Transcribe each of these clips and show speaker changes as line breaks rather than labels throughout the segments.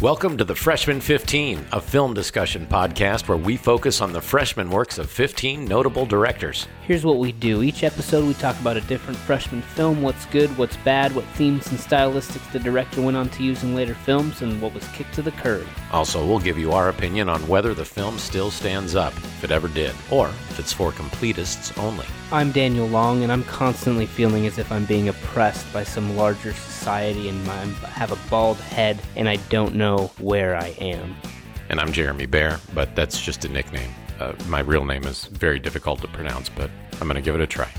Welcome to the Freshman 15, a film discussion podcast where we focus on the freshman works of 15 notable directors.
Here's what we do. Each episode we talk about a different freshman film, what's good, what's bad, what themes and stylistics the director went on to use in later films, and what was kicked to the curb.
Also, we'll give you our opinion on whether the film still stands up, if it ever did, or if it's for completists only.
I'm Daniel Long, and I'm constantly feeling as if I'm being oppressed by some larger society, and I have a bald head, and I don't know where I am.
And I'm Jeremy Bear, but that's just a nickname. My real name is very difficult to pronounce, but I'm going to give it a try.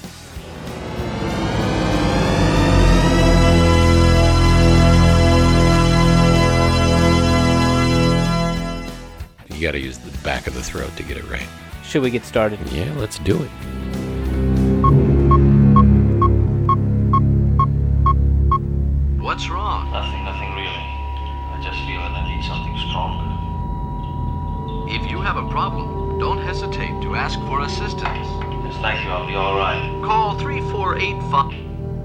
You got to use the back of the throat to get it right.
Should we get started?
Yeah, let's do it.
What's wrong?
Nothing really. I just feel that I need something stronger.
If you have a problem, don't hesitate to ask for assistance.
Yes, thank you, I'll be all right.
Call 3485.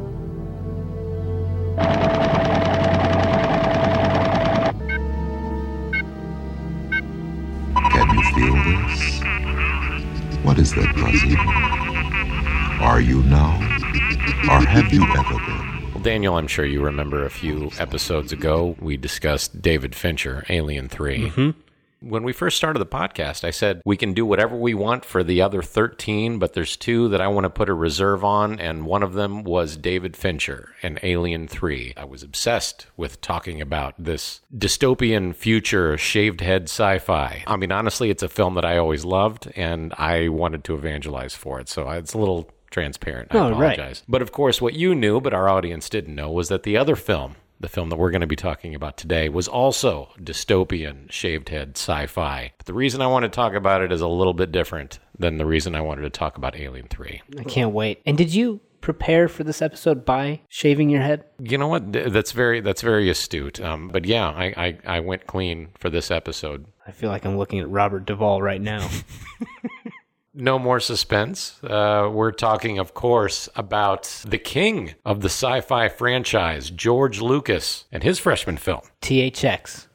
Can you feel this? What is that buzzing? Are you now? Or have you ever been?
Well, Daniel, I'm sure you remember a few episodes ago, we discussed David Fincher, Alien 3.
Mm-hmm.
When we first started the podcast, I said we can do whatever we want for the other 13, but there's two that I want to put a reserve on, and one of them was David Fincher and Alien 3. I was obsessed with talking about this dystopian future shaved head sci-fi. I mean, honestly, it's a film that I always loved, and I wanted to evangelize for it, so it's a little transparent. I apologize.
Right.
But of course, what you knew, but our audience didn't know, was that the other film, the film that we're going to be talking about today, was also dystopian, shaved head sci-fi. But the reason I want to talk about it is a little bit different than the reason I wanted to talk about Alien 3.
I can't wait. And did you prepare for this episode by shaving your head?
You know what? That's very astute. But yeah, I went clean for this episode.
I feel like I'm looking at Robert Duvall right now.
No more suspense. We're talking, of course, about the king of the sci-fi franchise, George Lucas, and his freshman film.
THX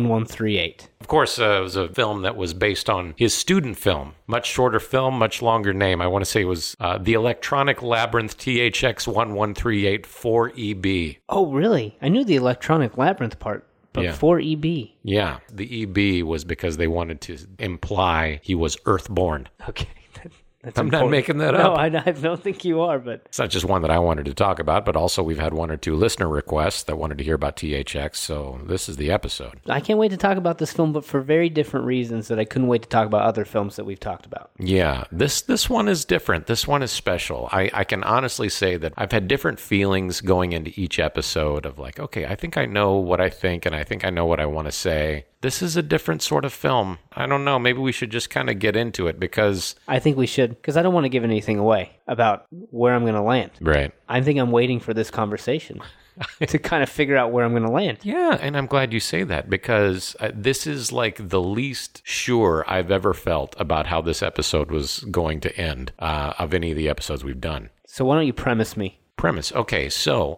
1138.
Of course, it was a film that was based on his student film. Much shorter film, much longer name. I want to say it was The Electronic Labyrinth THX 1138 4EB.
Oh, really? I knew the Electronic Labyrinth part. But
Yeah.
4EB.
Yeah, the EB was because they wanted to imply he was Earthborn.
Okay. That's
I'm not
important.
making that
No,
up.
I don't think you are, but...
It's not just one that I wanted to talk about, but also we've had one or two listener requests that wanted to hear about THX, so this is the episode.
I can't wait to talk about this film, but for very different reasons that I couldn't wait to talk about other films that we've talked about.
Yeah, this one is different. This one is special. I can honestly say that I've had different feelings going into each episode of like, okay, I think I know what I think, and I think I know what I want to say. This is a different sort of film. I don't know. Maybe we should just kind of get into it because...
I think we should, because I don't want to give anything away about where I'm going to land.
Right.
I think I'm waiting for this conversation to kind of figure out where I'm going to land.
Yeah, and I'm glad you say that because this is like the least sure I've ever felt about how this episode was going to end of any of the episodes we've done.
So why don't you premise me?
Premise. Okay, so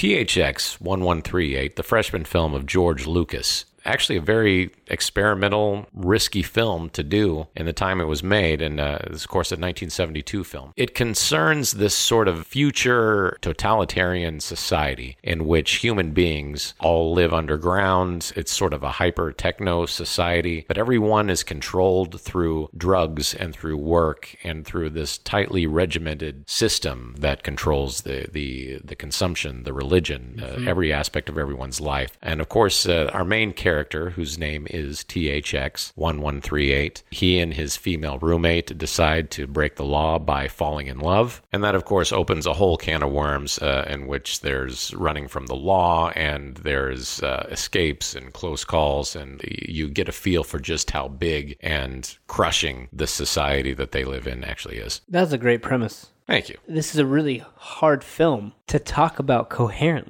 THX 1138, the freshman film of George Lucas. Actually a very experimental, risky film to do in the time it was made, and this, of course, a 1972 film. It concerns this sort of future totalitarian society in which human beings all live underground. It's sort of a hyper-techno society, but everyone is controlled through drugs and through work and through this tightly regimented system that controls the consumption, the religion, every aspect of everyone's life. And, of course, our main character, whose name is THX 1138. He and his female roommate decide to break the law by falling in love. And that, of course, opens a whole can of worms in which there's running from the law and there's escapes and close calls. And you get a feel for just how big and crushing the society that they live in actually is.
That's a great premise.
Thank you.
This is a really hard film to talk about coherently.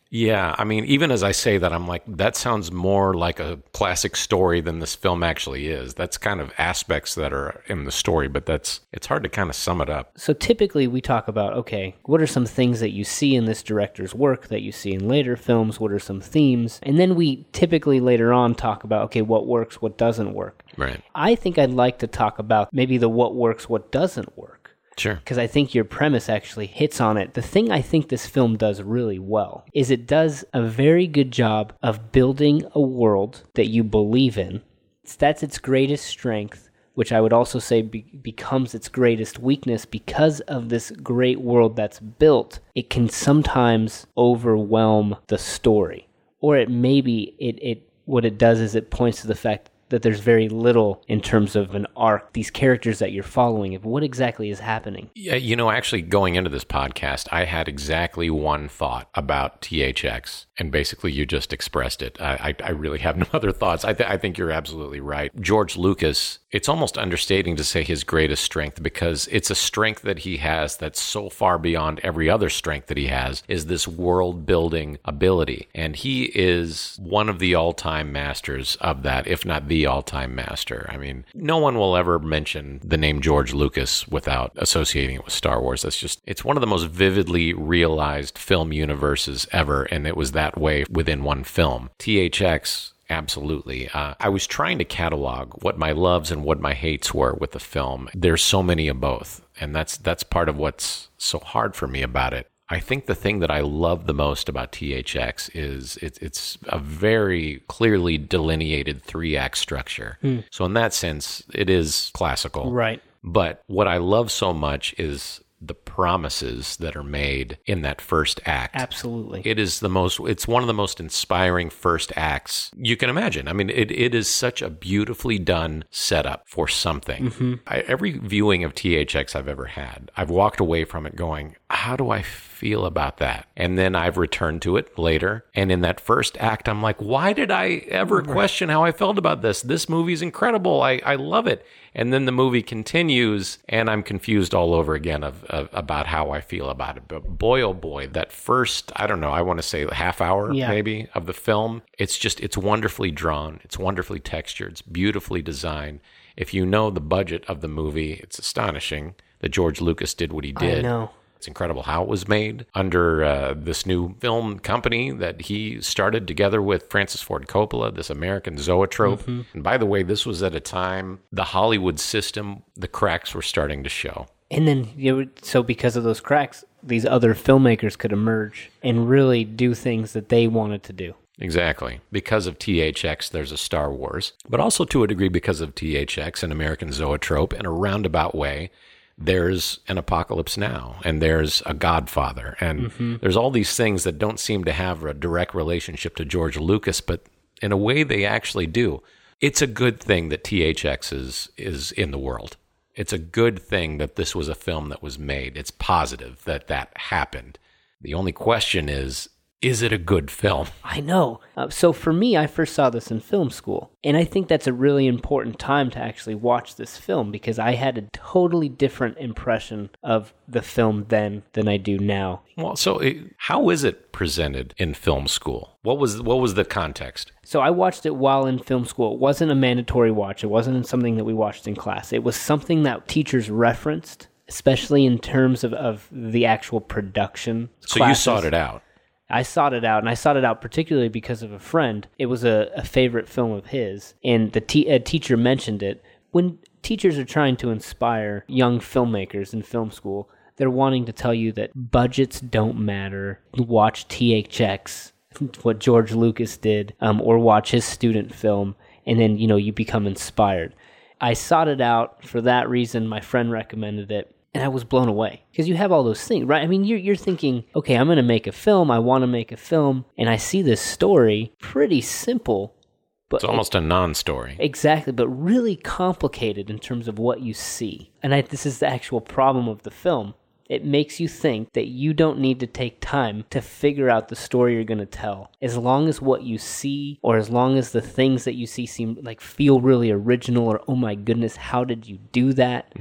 Yeah, I mean, even as I say that, I'm like, that sounds more like a classic story than this film actually is. That's kind of aspects that are in the story, but it's hard to kind of sum it up.
So typically we talk about, okay, what are some things that you see in this director's work that you see in later films? What are some themes? And then we typically later on talk about, okay, what works, what doesn't work.
Right.
I think I'd like to talk about maybe the what works, what doesn't work.
Sure.
Because I think your premise actually hits on it. The thing I think this film does really well is it does a very good job of building a world that you believe in. That's its greatest strength, which I would also say becomes its greatest weakness because of this great world that's built. It can sometimes overwhelm the story. Or it maybe what it does is it points to the fact that there's very little in terms of an arc, these characters that you're following, of what exactly is happening.
Yeah, actually going into this podcast, I had exactly one thought about THX, and basically you just expressed it. I really have no other thoughts. I think you're absolutely right. George Lucas, it's almost understating to say his greatest strength, because it's a strength that he has that's so far beyond every other strength that he has, is this world-building ability. And he is one of the all-time masters of that, if not the all-time master. I mean, no one will ever mention the name George Lucas without associating it with Star Wars. It's one of the most vividly realized film universes ever, and it was that way within one film. THX, absolutely. I was trying to catalog what my loves and what my hates were with the film. There's so many of both, and that's part of what's so hard for me about it. I think the thing that I love the most about THX is it's a very clearly delineated 3-act structure. So in that sense, it is classical.
Right.
But what I love so much is the promises that are made in that first act.
Absolutely.
It's one of the most inspiring first acts you can imagine. I mean, it is such a beautifully done setup for something. Mm-hmm. Every viewing of THX I've ever had, I've walked away from it going, how do I feel about that? And then I've returned to it later. And in that first act, I'm like, why did I ever question how I felt about this? This movie's incredible. I love it. And then the movie continues, and I'm confused all over again about how I feel about it. But boy, oh boy, that first, I don't know, I want to say half hour maybe of the film, it's wonderfully drawn. It's wonderfully textured. It's beautifully designed. If you know the budget of the movie, it's astonishing that George Lucas did what he did.
I know.
It's incredible how it was made under this new film company that he started together with Francis Ford Coppola, this American Zoetrope. Mm-hmm. And by the way, this was at a time the Hollywood system, the cracks were starting to show.
And then, so because of those cracks, these other filmmakers could emerge and really do things that they wanted to do.
Exactly. Because of THX, there's a Star Wars. But also to a degree because of THX, an American Zoetrope, in a roundabout way, there's an Apocalypse Now, and there's a Godfather, and there's all these things that don't seem to have a direct relationship to George Lucas, but in a way they actually do. It's a good thing that THX is in the world. It's a good thing that this was a film that was made. It's positive that happened. The only question is it a good film?
I know. So for me, I first saw this in film school. And I think that's a really important time to actually watch this film because I had a totally different impression of the film then than I do now.
Well, so how is it presented in film school? What was the context?
So I watched it while in film school. It wasn't a mandatory watch. It wasn't something that we watched in class. It was something that teachers referenced, especially in terms of the actual production.
So
classes.
You sought it out.
I sought it out, and I sought it out particularly because of a friend. It was a favorite film of his, and a teacher mentioned it. When teachers are trying to inspire young filmmakers in film school, they're wanting to tell you that budgets don't matter. Watch THX, what George Lucas did, or watch his student film, and then, you become inspired. I sought it out for that reason. My friend recommended it. And I was blown away because you have all those things, right? I mean, you're thinking, okay, I'm going to make a film. I want to make a film. And I see this story, pretty simple. But
it's almost a non-story.
Exactly, but really complicated in terms of what you see. And this is the actual problem of the film. It makes you think that you don't need to take time to figure out the story you're going to tell. As long as what you see, or as long as the things that you see feel really original, or, oh my goodness, how did you do that?
Yeah.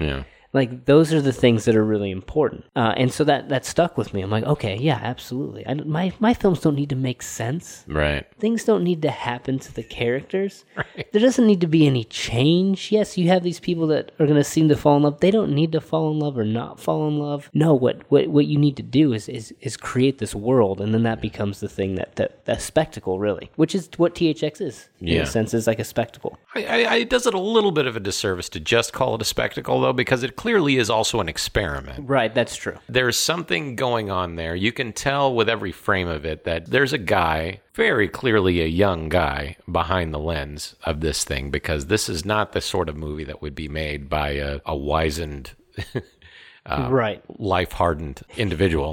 Like, those are the things that are really important. And so that stuck with me. I'm like, okay, yeah, absolutely. My films don't need to make sense.
Right.
Things don't need to happen to the characters.
Right.
There doesn't need to be any change. Yes, you have these people that are going to seem to fall in love. They don't need to fall in love or not fall in love. No, what you need to do is create this world, and then that becomes the thing that spectacle, really, which is what THX is. In a sense, is like a spectacle.
It does it a little bit of a disservice to just call it a spectacle, though, because it clearly is also an experiment.
Right, that's true.
There's something going on there. You can tell with every frame of it that there's a guy, very clearly a young guy, behind the lens of this thing, because this is not the sort of movie that would be made by a wizened,
right,
life-hardened individual.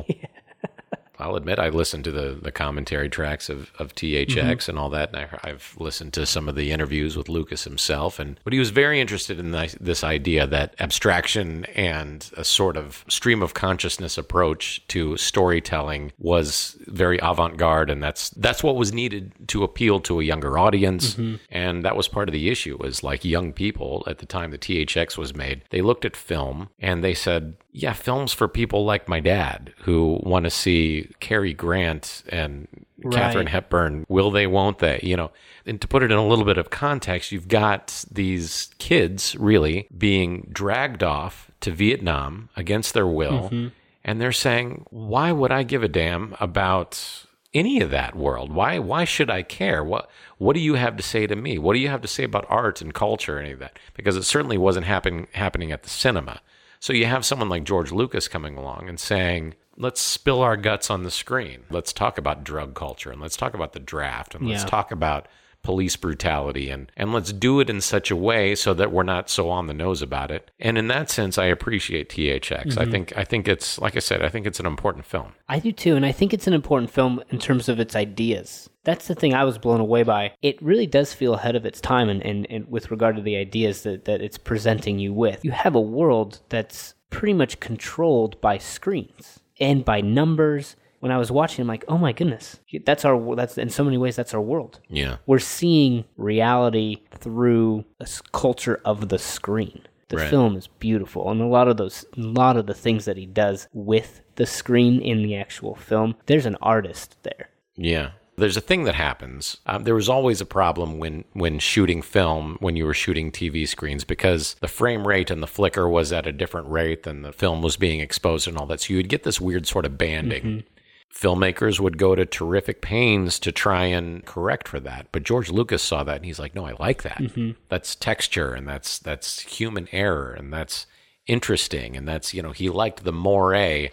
I'll admit I listened to the commentary tracks of THX and all that, and I've listened to some of the interviews with Lucas himself, but he was very interested in this idea that abstraction and a sort of stream of consciousness approach to storytelling was very avant-garde, and that's what was needed to appeal to a younger audience, and that was part of the issue, was like young people at the time the THX was made, they looked at film and they said, yeah, film's for people like my dad who want to see Cary Grant and Katharine Hepburn. Will they, won't they? You know, and to put it in a little bit of context, you've got these kids really being dragged off to Vietnam against their will. And they're saying, why would I give a damn about any of that world? Why should I care? What do you have to say to me? What do you have to say about art and culture, any of that? Because it certainly wasn't happening at the cinema. So you have someone like George Lucas coming along and saying, let's spill our guts on the screen. Let's talk about drug culture, and let's talk about the draft, and let's talk about police brutality, and let's do it in such a way so that we're not so on the nose about it. And in that sense, I appreciate THX. I think it's, like I said, I think it's an important film.
I do too, and I think it's an important film in terms of its ideas. That's the thing I was blown away by. It really does feel ahead of its time and with regard to the ideas that it's presenting you with. You have a world that's pretty much controlled by screens and by numbers. When I was watching, I'm like, oh my goodness, that's in so many ways, that's our world.
Yeah.
We're seeing reality through a culture of the screen. The film is beautiful, and a lot of the things that he does with the screen in the actual film, there's an artist there.
Yeah. There's a thing that happens. There was always a problem when shooting film, when you were shooting TV screens, because the frame rate and the flicker was at a different rate than the film was being exposed and all that. So you would get this weird sort of banding. Filmmakers would go to terrific pains to try and correct for that. But George Lucas saw that, and he's like, no, I like that. That's texture, and that's human error, and that's interesting. And that's, he liked the moire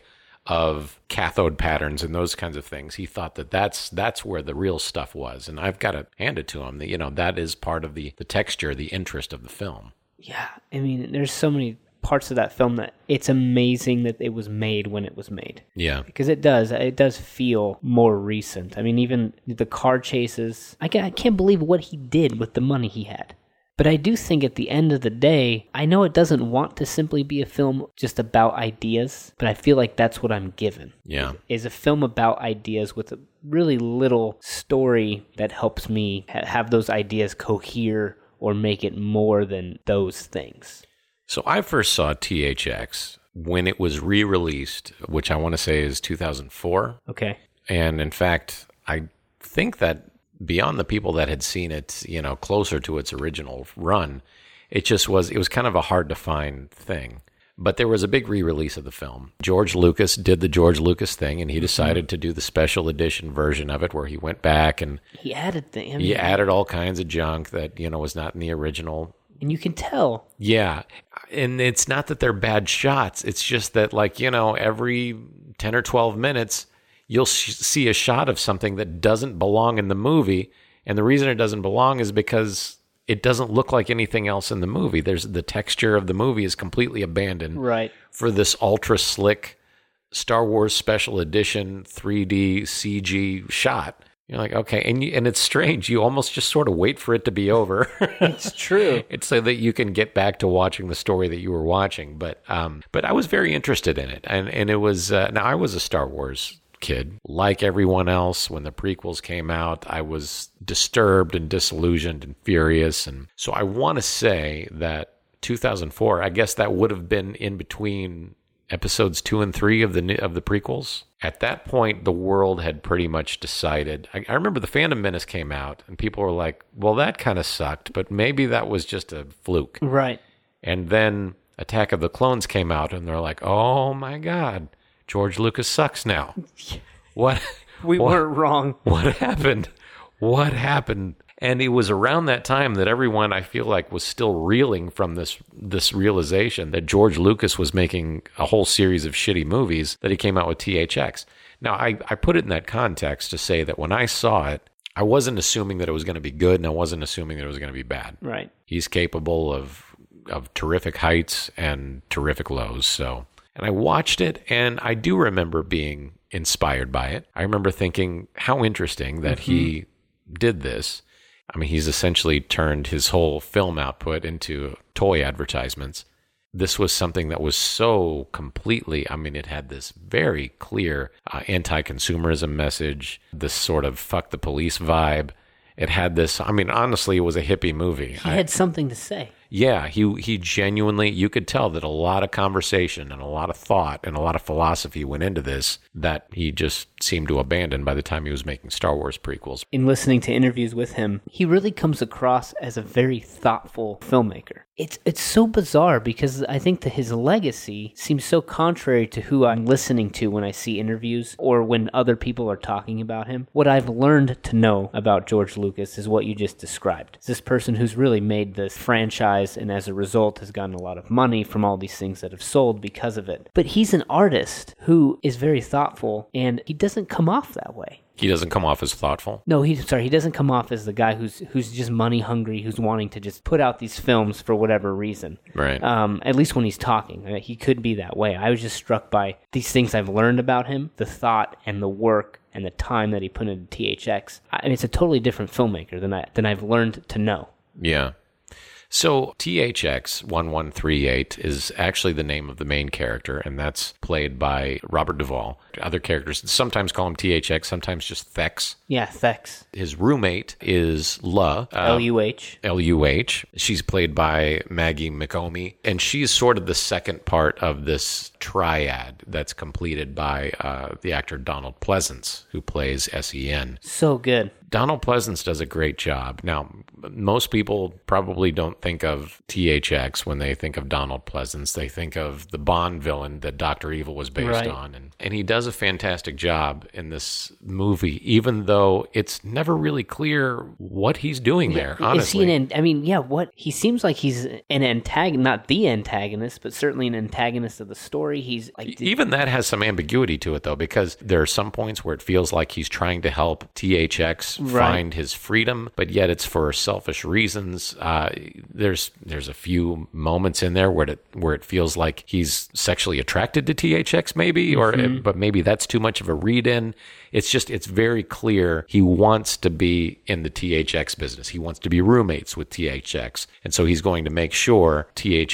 of cathode patterns and those kinds of things. He thought that's where the real stuff was. And I've got to hand it to him that, that is part of the texture, the interest of the film.
Yeah. I mean, there's so many parts of that film that it's amazing that it was made when it was made.
Yeah.
Because it does feel more recent. I mean, even the car chases, I can't believe what he did with the money he had. But I do think at the end of the day, I know it doesn't want to simply be a film just about ideas, but I feel like that's what I'm given.
Yeah.
Is a film about ideas with a really little story that helps me have those ideas cohere or make it more than those things.
So I first saw THX when it was re-released, which I want to say is 2004.
Okay.
And in fact, I think that beyond the people that had seen it, closer to its original run, it was kind of a hard to find thing. But there was a big re-release of the film. George Lucas did the George Lucas thing, and he decided to do the special edition version of it, where he went back and
he added things.
He added all kinds of junk that was not in the original.
And you can tell.
Yeah. And it's not that they're bad shots. It's just that, every 10 or 12 minutes, you'll see a shot of something that doesn't belong in the movie. And the reason it doesn't belong is because it doesn't look like anything else in the movie. The texture of the movie is completely abandoned for this ultra slick Star Wars special edition 3D CG shot. You're like, okay, and it's strange. You almost just sort of wait for it to be over.
It's true.
It's so that you can get back to watching the story that you were watching. But I was very interested in it, and it was now I was a Star Wars kid, like everyone else. When the prequels came out, I was disturbed and disillusioned and furious, and so I want to say that 2004. I guess that would have been in between episodes 2 and 3 of the prequels. At that point, the world had pretty much decided. I remember the Phantom Menace came out, and people were like, well, that kind of sucked, but maybe that was just a fluke.
Right.
And then Attack of the Clones came out, and they're like, oh my God, George Lucas sucks now. What?
We weren't wrong.
What happened? What happened? And it was around that time that everyone, I feel like, was still reeling from this realization that George Lucas was making a whole series of shitty movies, that he came out with THX. Now, I put it in that context to say that when I saw it, I wasn't assuming that it was going to be good, and I wasn't assuming that it was going to be bad.
Right.
He's capable of terrific heights and terrific lows. So, and I watched it, and I do remember being inspired by it. I remember thinking how interesting that he did this. I mean, he's essentially turned his whole film output into toy advertisements. This was something that was so completely, I mean, it had this very clear anti-consumerism message, this sort of fuck the police vibe. It had this, I mean, honestly, it was a hippie movie.
He had something to say.
Yeah, he genuinely, you could tell that a lot of conversation and a lot of thought and a lot of philosophy went into this that he just seemed to abandon by the time he was making Star Wars prequels.
In listening to interviews with him, he really comes across as a very thoughtful filmmaker. It's so bizarre because I think that his legacy seems so contrary to who I'm listening to when I see interviews or when other people are talking about him. What I've learned to know about George Lucas is what you just described. It's this person who's really made this franchise and as a result has gotten a lot of money from all these things that have sold because of it. But he's an artist who is very thoughtful, and he doesn't come off that way.
He doesn't come off as thoughtful?
No, he doesn't come off as the guy who's just money hungry, who's wanting to just put out these films for whatever reason.
Right.
At least when he's talking. He could be that way. I was just struck by these things I've learned about him, the thought and the work and the time that he put into THX. I mean, it's a totally different filmmaker than I've learned to know.
Yeah. So THX 1138 is actually the name of the main character, and that's played by Robert Duvall. Other characters sometimes call him THX, sometimes just Thex.
Yeah, Thex.
His roommate is La.
L-U-H.
L-U-H. She's played by Maggie McComey, and she's sort of the second part of this triad that's completed by the actor Donald Pleasance, who plays S.E.N.
So good.
Donald Pleasance does a great job. Now, most people probably don't think of THX when they think of Donald Pleasance. They think of the Bond villain that Dr. Evil was based on. And he does a fantastic job in this movie, even though it's never really clear what he's doing there, honestly.
He seems like he's an antagonist, not the antagonist, but certainly an antagonist of the story. He's like...
Even that has some ambiguity to it, though, because there are some points where it feels like he's trying to help THX find his freedom, but yet it's for selfish reasons. There's a few moments in there where it feels like he's sexually attracted to THX, maybe, but maybe that's too much of a read-in. It's very clear he wants to be in the THX business. He wants to be roommates with THX, and so he's going to make sure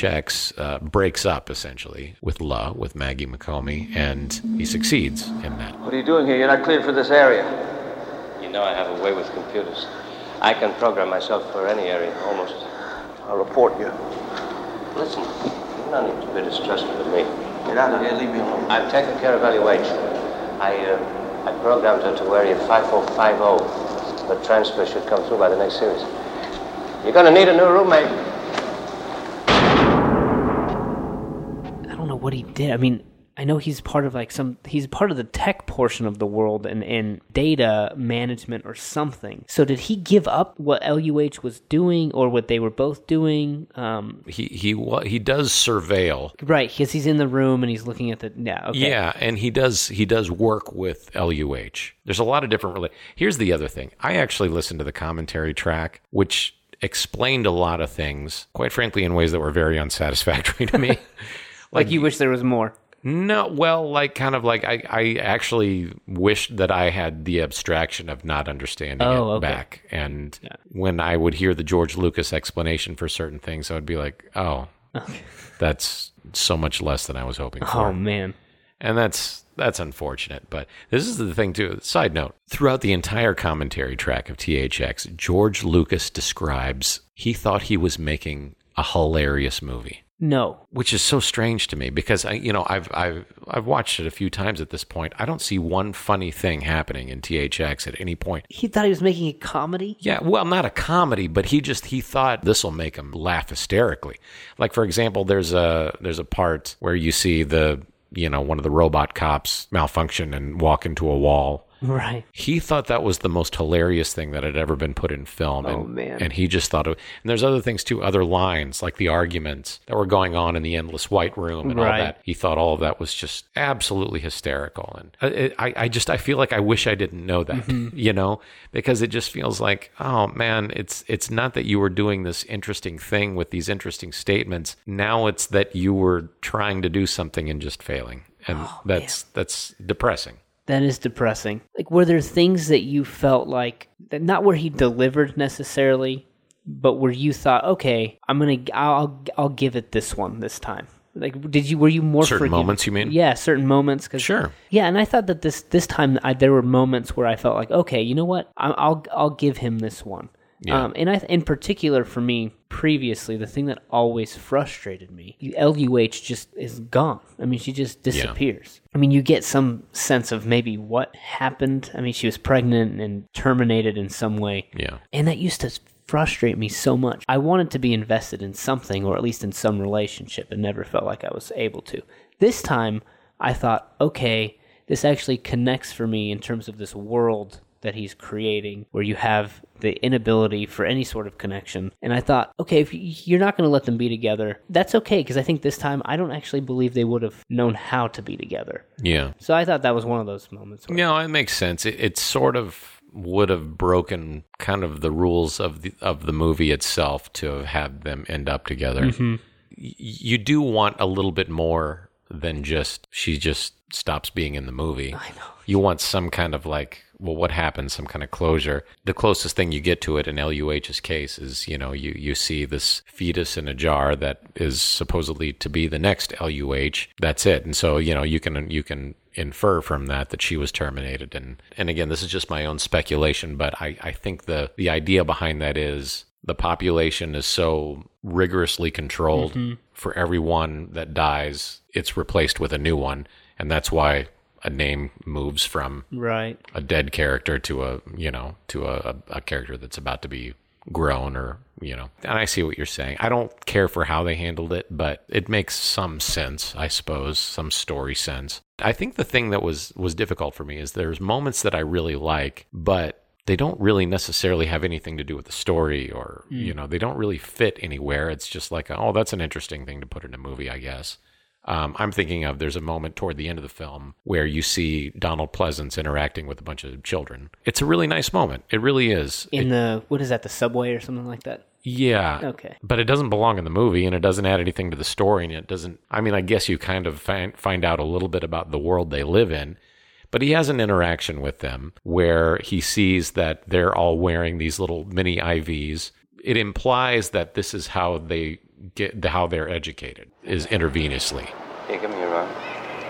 THX breaks up essentially with Maggie McComey, and he succeeds in that.
What are you doing here? You're not cleared for this area.
You know I have a way with computers. I can program myself for any area, almost.
I'll report you.
Listen, you don't need to be distrustful of me.
Get out of here. Leave me alone.
I've taken care of LUH. I programmed her to area 5450. The transfer should come through by the next series. You're going to need a new roommate.
I don't know what he did. I mean, I know he's part of he's part of the tech portion of the world and data management or something. So did he give up what LUH was doing or what they were both doing?
He does surveil.
Right, because he's in the room and he's looking at the... Yeah, okay.
Yeah, and he does work with LUH. There's a lot of different... Here's the other thing. I actually listened to the commentary track, which explained a lot of things, quite frankly, in ways that were very unsatisfactory to me.
Like you wish there was more.
No, well, I actually wished that I had the abstraction of not understanding it back. And when I would hear the George Lucas explanation for certain things, I would be like, that's so much less than I was hoping for.
Oh, man.
And that's unfortunate. But this is the thing, too. Side note, throughout the entire commentary track of THX, George Lucas describes he thought he was making a hilarious movie.
No.
Which is so strange to me because I've watched it a few times at this point. I don't see one funny thing happening in THX at any point.
He thought he was making a comedy?
Yeah, well, not a comedy, but he thought this will make him laugh hysterically. Like, for example, there's a part where you see one of the robot cops malfunction and walk into a wall.
Right.
He thought that was the most hilarious thing that had ever been put in film.
Man.
And he just thought and there's other things too, other lines, like the arguments that were going on in the endless white room and all that. He thought all of that was just absolutely hysterical. And I feel like I wish I didn't know that, because it just feels like, oh man, it's not that you were doing this interesting thing with these interesting statements. Now it's that you were trying to do something and just failing. And that's depressing.
That is depressing. Like, were there things that you felt like, that not where he delivered necessarily, but where you thought, okay, I'll give it this one this time? Like, were you more
certain moments? You mean?
Yeah, certain moments.
Sure.
Yeah, and I thought that this time there were moments where I felt like, okay, you know what? I'll give him this one.
Yeah.
In particular for me, previously, the thing that always frustrated me, LUH just is gone. I mean, she just disappears. Yeah. I mean, you get some sense of maybe what happened. I mean, she was pregnant and terminated in some way.
Yeah.
And that used to frustrate me so much. I wanted to be invested in something, or at least in some relationship, and never felt like I was able to. This time, I thought, okay, this actually connects for me in terms of this world that he's creating, where you have the inability for any sort of connection. And I thought, okay, if you're not going to let them be together, that's okay, because I think this time I don't actually believe they would have known how to be together.
Yeah.
So I thought that was one of those moments.
No, it makes sense. It sort of would have broken kind of the rules of the movie itself to have had them end up together. Mm-hmm. You do want a little bit more than she just stops being in the movie.
I know.
You want some kind of like, well, what happened? Some kind of closure. The closest thing you get to it in LUH's case is, you see this fetus in a jar that is supposedly to be the next LUH. That's it. And so, you can infer from that she was terminated. And again, this is just my own speculation, but I think the idea behind that is the population is so rigorously controlled. Mm-hmm. For every one that dies, it's replaced with a new one. And that's why a name moves from a dead character to a character that's about to be grown, or and I see what you're saying. I don't care for how they handled it, but it makes some sense, I suppose, some story sense. I think the thing that was difficult for me is there's moments that I really like, but they don't really necessarily have anything to do with the story, or they don't really fit anywhere. It's just like, oh, that's an interesting thing to put in a movie, I guess. I'm thinking of, there's a moment toward the end of the film where you see Donald Pleasance interacting with a bunch of children. It's a really nice moment. It really is.
What is that, the subway or something like that?
Yeah.
Okay.
But it doesn't belong in the movie, and it doesn't add anything to the story, and it doesn't, I guess you kind of find out a little bit about the world they live in, but he has an interaction with them where he sees that they're all wearing these little mini IVs. It implies that this is how they're educated, is intravenously.
Here, give me your arm.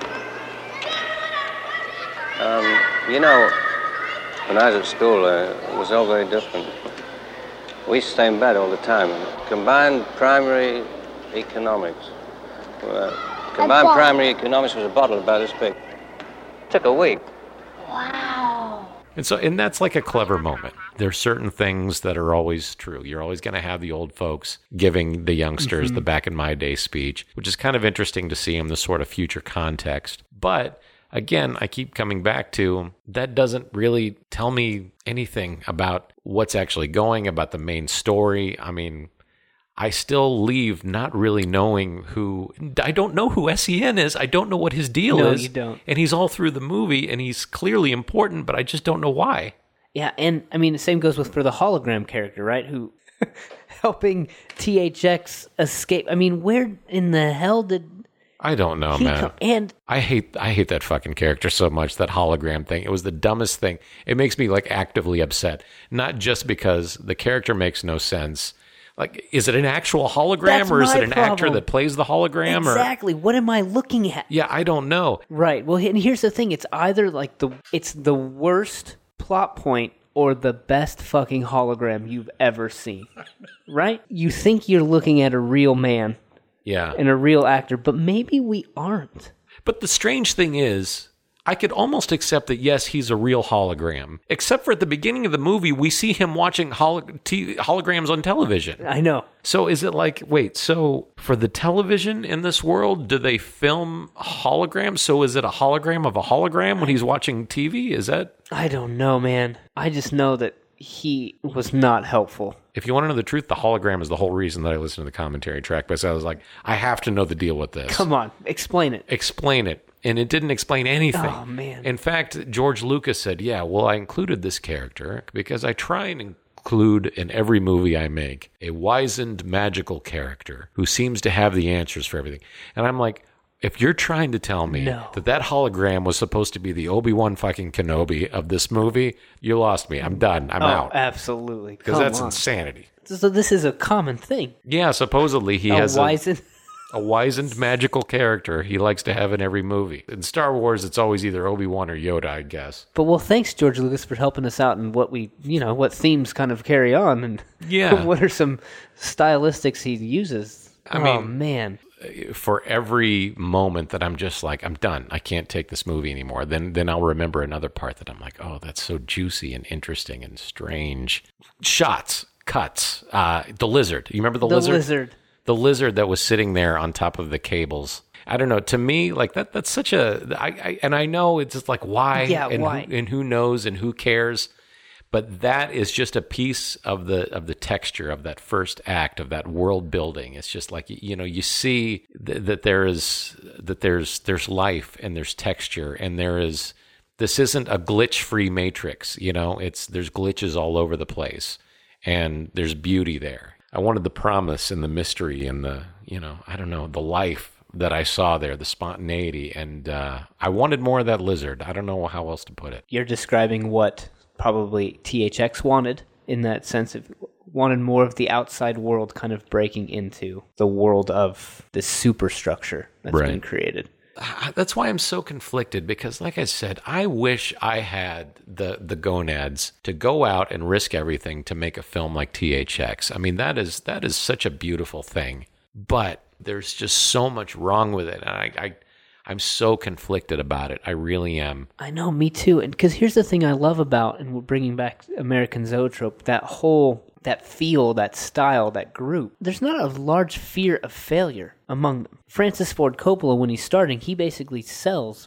When I was at school, it was all very different. We used to stay in bed all the time. Combined primary economics. Combined primary economics was a bottle about this big. Took a week.
Wow.
And that's like a clever moment. There's certain things that are always true. You're always going to have the old folks giving the youngsters the back in my day speech, which is kind of interesting to see in this sort of future context. But again, I keep coming back to that doesn't really tell me anything about what's actually going, about the main story. I still leave not really knowing I don't know who SEN is. I don't know what his deal is.
No, you don't.
And he's all through the movie, and he's clearly important, but I just don't know why.
Yeah, and the same goes for the hologram character, right? Who helping THX escape. Where in the hell did
I don't know, man.
And
I hate that fucking character so much, that hologram thing. It was the dumbest thing. It makes me actively upset. Not just because the character makes no sense. Is it an actual hologram, or is it an actor that plays the hologram?
Exactly. What am I looking at?
Yeah, I don't know.
Right. Well, and here's the thing. It's either it's the worst plot point, or the best fucking hologram you've ever seen. Right? You think you're looking at a real man
Yeah.
and a real actor, but maybe we aren't.
But the strange thing is, I could almost accept that, yes, he's a real hologram. Except for at the beginning of the movie, we see him watching holograms on television.
I know.
So is it like, wait, so for the television in this world, do they film holograms? So is it a hologram of a hologram when he's watching TV? Is that?
I don't know, man. I just know that he was not helpful.
If you want to know the truth, the hologram is the whole reason that I listened to the commentary track. But I was like, I have to know the deal with this.
Come on, explain it.
Explain it. And it didn't explain anything.
Oh, man.
In fact, George Lucas said, yeah, well, I included this character because I try and include in every movie I make a wizened, magical character who seems to have the answers for everything. And I'm like, if you're trying to tell me that hologram was supposed to be the Obi-Wan fucking Kenobi of this movie, you lost me. I'm done. I'm out.
Absolutely.
Because that's insanity.
So this is a common thing.
Yeah, supposedly he has
wizened...
a wizened magical character he likes to have in every movie. In Star Wars, it's always either Obi-Wan or Yoda, I guess.
But well, thanks, George Lucas, for helping us out in what we, what themes kind of carry on and what are some stylistics he uses.
I mean,
man.
For every moment that I'm just like, I'm done, I can't take this movie anymore, then I'll remember another part that I'm like, oh, that's so juicy and interesting and strange. Shots, cuts, the lizard. You remember the lizard? The lizard that was sitting there on top of the cables. I don't know. To me, like that's such a. I know it's just like why?
Yeah,
and
why?
Who knows and who cares? But that is just a piece of the texture of that first act of that world building. It's just like you see that there's life and there's texture and this isn't a glitch-free Matrix. There's glitches all over the place and there's beauty there. I wanted the promise and the mystery and the, the life that I saw there, the spontaneity. And I wanted more of that lizard. I don't know how else to put it.
You're describing what probably THX wanted in that sense of wanted more of the outside world kind of breaking into the world of this superstructure that's been created.
That's why I'm so conflicted because, like I said, I wish I had the gonads to go out and risk everything to make a film like THX. I mean, that is such a beautiful thing, but there's just so much wrong with it, and I'm so conflicted about it. I really am.
I know, me too. And because here's the thing I love about, and we're bringing back American Zoetrope, that feel, that style, that group. There's not a large fear of failure among them. Francis Ford Coppola, when he's starting, he basically sells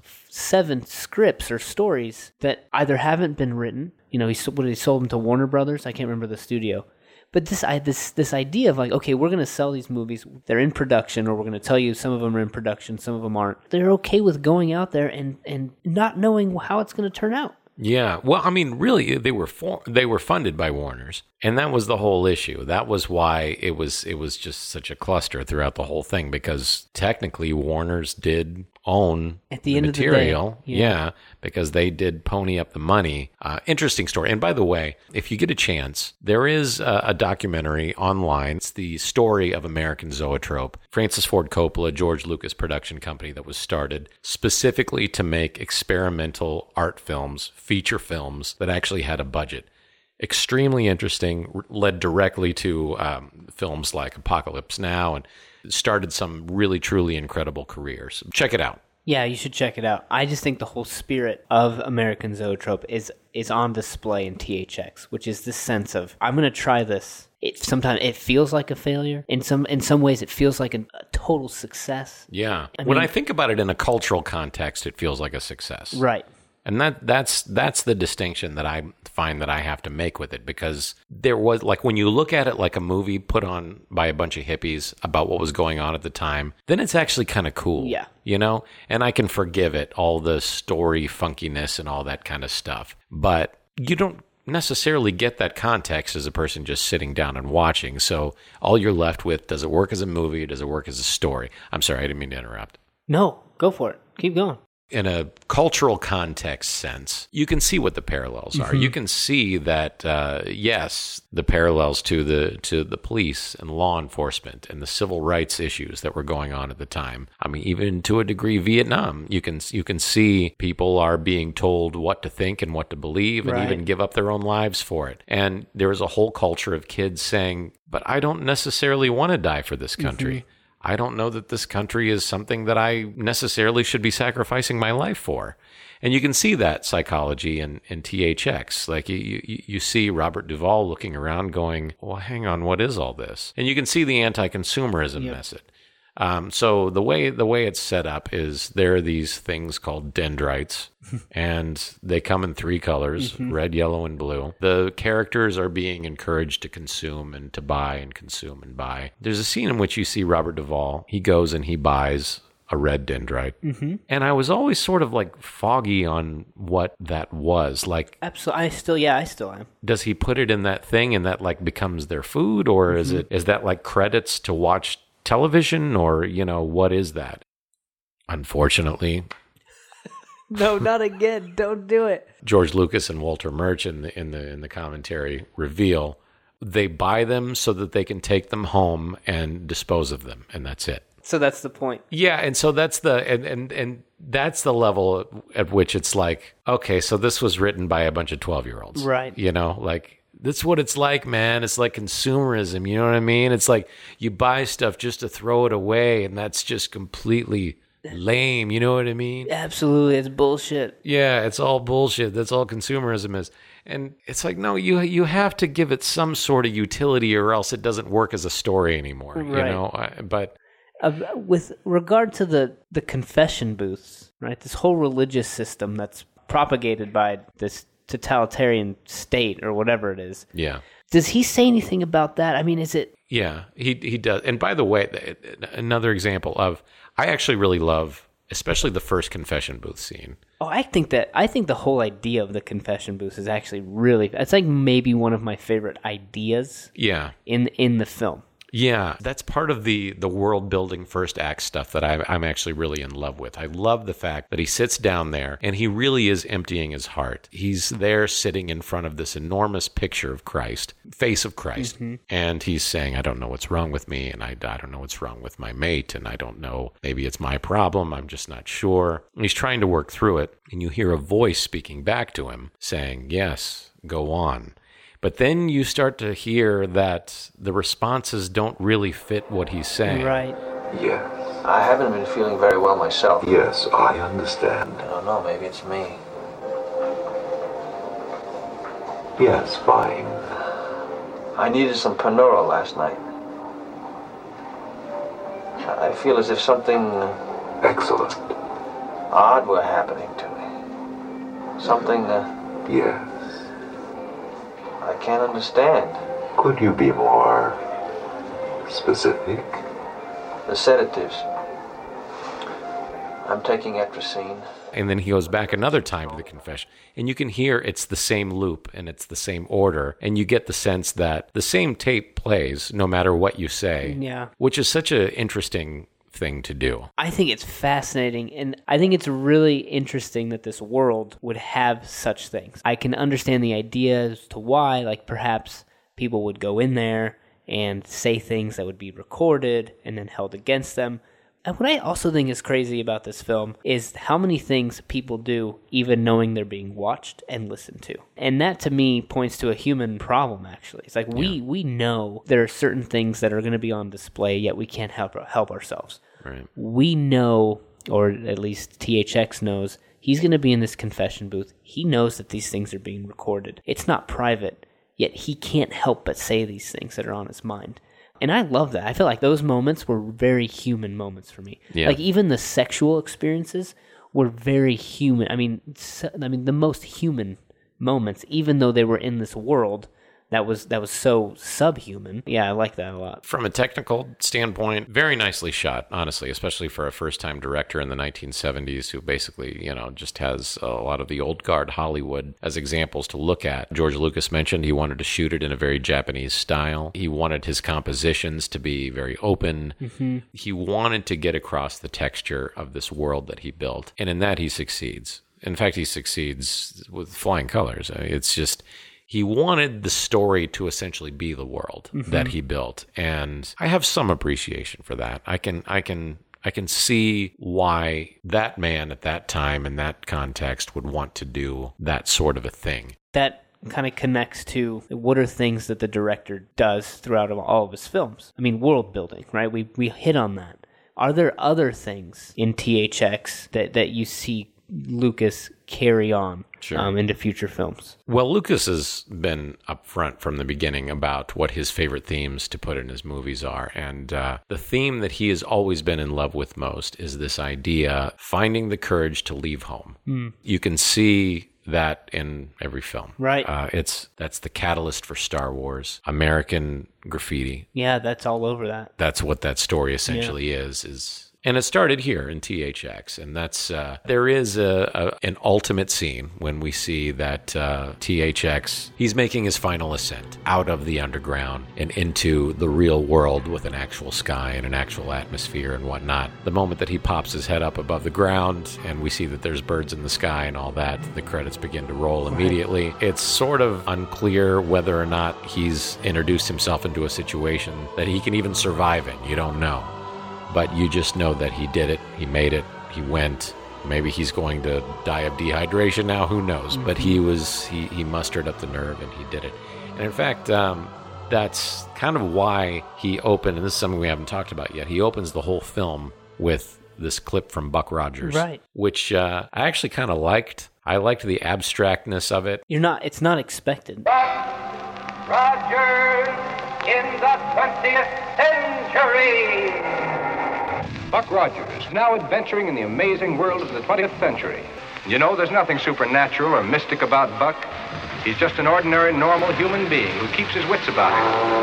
7 scripts or stories that either haven't been written. He sold them to Warner Brothers. I can't remember the studio. But this idea of like, okay, we're going to sell these movies. They're in production, or we're going to tell you some of them are in production, some of them aren't. They're okay with going out there and not knowing how it's going to turn out.
Yeah, well, I mean, really, they were funded by Warner's, and that was the whole issue. That was why it was just such a cluster throughout the whole thing, because technically Warner's did own
at the end
material.
Of the day.
Because they did pony up the money. Interesting story. And by the way, if you get a chance, there is a documentary online. It's the story of American Zoetrope. Francis Ford Coppola, George Lucas production company that was started specifically to make experimental art films, feature films that actually had a budget. Extremely interesting, led directly to films like Apocalypse Now, and started some really, truly incredible careers. Check it out.
Yeah, you should check it out. I just think the whole spirit of American Zoetrope is on display in THX, which is this sense of, I'm going to try this. Sometimes it feels like a failure. In some ways, it feels like a total success.
Yeah. When I think about it in a cultural context, it feels like a success.
Right.
And that's the distinction that I find that I have to make with it, because there was, like, when you look at it like a movie put on by a bunch of hippies about what was going on at the time, then it's actually kind of cool.
Yeah.
And I can forgive it, all the story funkiness and all that kind of stuff. But you don't necessarily get that context as a person just sitting down and watching. So all you're left with, does it work as a movie? Does it work as a story? I'm sorry, I didn't mean to interrupt.
No, go for it. Keep going.
in a cultural context sense, you can see what the parallels are. You can see that, yes, the parallels to the police and law enforcement and the civil rights issues that were going on at the time. I mean, even to a degree, Vietnam, you can see people are being told what to think and what to believe, and even give up their own lives for it. And there was a whole culture of kids saying, but I don't necessarily want to die for this country. I don't know that this country is something that I necessarily should be sacrificing my life for. And you can see that psychology in THX. Like you see Robert Duvall looking around going, well, hang on, what is all this? And you can see the anti-consumerism message. So the way it's set up is there are these things called dendrites, and they come in 3 colors, red, yellow, and blue. The characters are being encouraged to consume and to buy and consume and buy. There's a scene in which you see Robert Duvall. He goes and he buys a red dendrite. And I was always sort of like foggy on what that was. Like,
absolutely, I still am.
Does he put it in that thing and that like becomes their food, or is that like credits to watch television, or what is that? Unfortunately,
no, not again. Don't do it.
George Lucas and Walter Murch in the commentary reveal they buy them so that they can take them home and dispose of them, and that's it.
So that's the point.
Yeah, and so that's and that's the level at which it's like, okay, so this was written by a bunch of 12-year-olds,
right?
Like. That's what it's like, man. It's like consumerism, you know what I mean? It's like you buy stuff just to throw it away, and that's just completely lame, you know what I mean?
Absolutely, it's bullshit.
Yeah, it's all bullshit. That's all consumerism is. And it's like, no, you have to give it some sort of utility, or else it doesn't work as a story anymore,
right.
But
with regard to the confession booths, right? This whole religious system that's propagated by this totalitarian state or whatever it is.
Yeah.
Does he say anything about that? I mean, is it?
Yeah, he does. And by the way, another example of, I actually really love, especially the first confession booth scene.
Oh, I think the whole idea of the confession booth is actually it's like maybe one of my favorite ideas.
Yeah.
In the film.
Yeah, that's part of the world-building first act stuff that I'm actually really in love with. I love the fact that he sits down there and he really is emptying his heart. He's there sitting in front of this enormous picture of Christ, face of Christ, and he's saying, I don't know what's wrong with me, and I don't know what's wrong with my mate, and I don't know, maybe it's my problem, I'm just not sure. And he's trying to work through it, and you hear a voice speaking back to him saying, yes, go on. But then you start to hear that the responses don't really fit what he's saying.
Right.
Yes.
I haven't been feeling very well myself.
Yes, I understand.
I don't know, maybe it's me.
Yes, fine.
I needed some Panura last night. I feel as if something
Excellent.
odd were happening to me. Something
Yes.
I can't understand.
Could you be more specific?
The sedatives. I'm taking Atrazine.
And then he goes back another time to the confession. And you can hear it's the same loop and it's the same order. And you get the sense that the same tape plays no matter what you say.
Yeah.
Which is such an interesting thing to do.
I think it's fascinating, and I think it's really interesting that this world would have such things. I can understand the idea as to why, like perhaps people would go in there and say things that would be recorded and then held against them. And what I also think is crazy about this film is how many things people do even knowing they're being watched and listened to. And that to me points to a human problem, actually. It's like we know there are certain things that are going to be on display, yet we can't help ourselves.
Right.
We know, or at least THX knows, he's going to be in this confession booth. He knows that these things are being recorded. It's not private, yet he can't help but say these things that are on his mind. And I love that. I feel like those moments were very human moments for me.
Yeah.
Like even the sexual experiences were very human. I mean, the most human moments, even though they were in this world that was so subhuman. Yeah, I like that a lot.
From a technical standpoint, very nicely shot, honestly, especially for a first-time director in the 1970s who basically, just has a lot of the old guard Hollywood as examples to look at. George Lucas mentioned he wanted to shoot it in a very Japanese style. He wanted his compositions to be very open. Mm-hmm. He wanted to get across the texture of this world that he built, and in that he succeeds. In fact, he succeeds with flying colors. It's just, he wanted the story to essentially be the world that he built. And I have some appreciation for that. I can see why that man at that time in that context would want to do that sort of a thing.
That kind of connects to what are things that the director does throughout all of his films. I mean, world building, right? We hit on that. Are there other things in THX that you see Lucas carry on into future films?
Well, Lucas has been upfront from the beginning about what his favorite themes to put in his movies are. And the theme that he has always been in love with most is this idea, finding the courage to leave home. You can see that in every film.
Right.
That's the catalyst for Star Wars. American Graffiti.
Yeah, that's all over that.
That's what that story essentially is. And it started here in THX, and that's there is an ultimate scene when we see that THX, he's making his final ascent out of the underground and into the real world with an actual sky and an actual atmosphere and whatnot. The moment that he pops his head up above the ground and we see that there's birds in the sky and all that, the credits begin to roll immediately. Right. It's sort of unclear whether or not he's introduced himself into a situation that he can even survive in. You don't know. But you just know that he did it, he made it, he went. Maybe he's going to die of dehydration now, who knows? But he mustered up the nerve and he did it. And in fact, that's kind of why he opened, and this is something we haven't talked about yet, he opens the whole film with this clip from Buck Rogers.
Right. Which
I actually kind of liked. I liked the abstractness of it.
It's not expected.
Buck Rogers in the 20th century. Buck Rogers, now adventuring in the amazing world of the 20th century. You know, there's nothing supernatural or mystic about Buck. He's just an ordinary, normal human being who keeps his wits about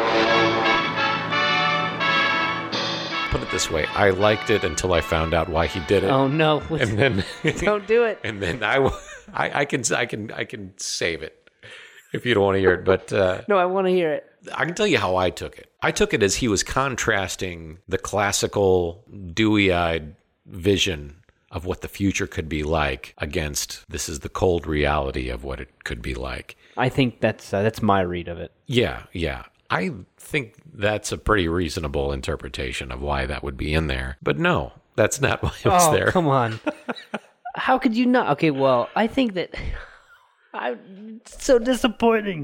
him.
Put it this way, I liked it until I found out why he did it.
Oh no!
And then
don't do it.
And then I can save it if you don't want to hear it. But
no, I want to hear it.
I can tell you how I took it. I took it as he was contrasting the classical, dewy-eyed vision of what the future could be like against this is the cold reality of what it could be like.
I think that's my read of it.
Yeah. I think that's a pretty reasonable interpretation of why that would be in there. But no, that's not why it was there.
Oh, come on. How could you not? Okay, well, I think that... it's so disappointing.